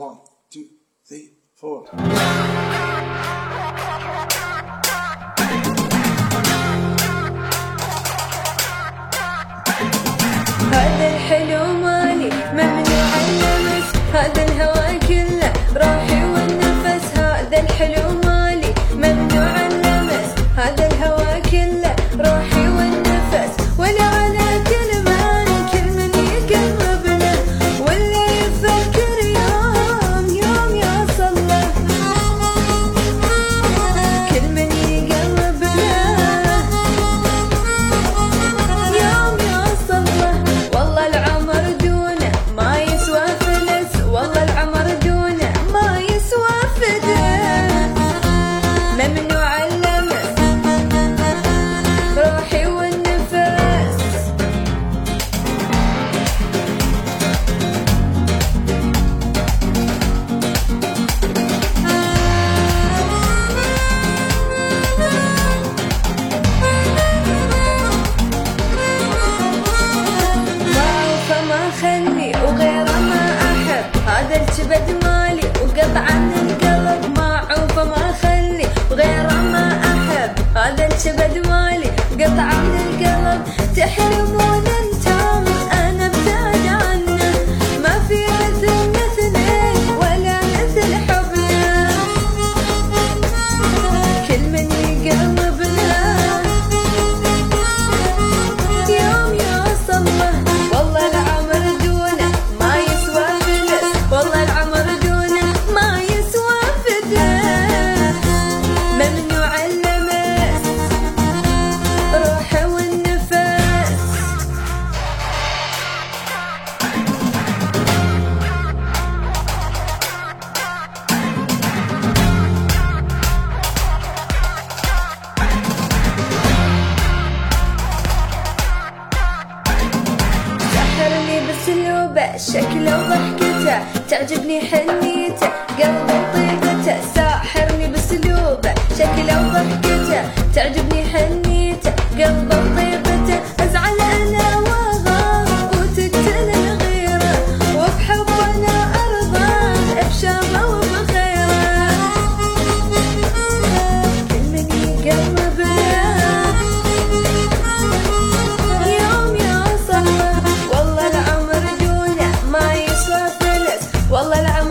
1 2 3 4. هذا الحلو مالي ممنوع اللمس، هذا الهوى كله روحي والنفس. هذا الحلو مالي ممنوع اللمس، هذا الهوى كله روحي والنفس. ولا على كلمة كل من يقرب له ولا يفكر يوم يوصل له. كل من يقرب له يوم يوصل له. والله العمر دونه ما يسوى فلس، والله العمر دونه ما يسوى فدس. ممنوع اللمس روحي والنفس. ما خلي وغيره ما أحب، هذا الكبد مالي وقطعا القلب. ما عوفه ما خلي وغيره ما أحب، هذا الكبد مالي قطعا القلب. تحلمون انتم أنا ابتعد عنه، ما في مثل اثنين ولا مثل حبنا. كل من يقرب له يوم يوصل له. والله العمر دونه ما يسوى فلس، والله العمر دونه ما يسوى فدس. ممنوع اللمس روحه والنفس. سحرني بسلوبه شكله وضحكته، تعجبني حنيته قلبي وطيبته. ساحرني بسلوبه شكله وضحكته، تعجبني حنيته قلبي وطيبته. ازعل انا واغار وتقتل الغيره، وبحب انا ارضى بشامه وبخيره. كل من يقرب له يوم يوصل له. والله العمر دونه ما يسوى فلس، والله العمر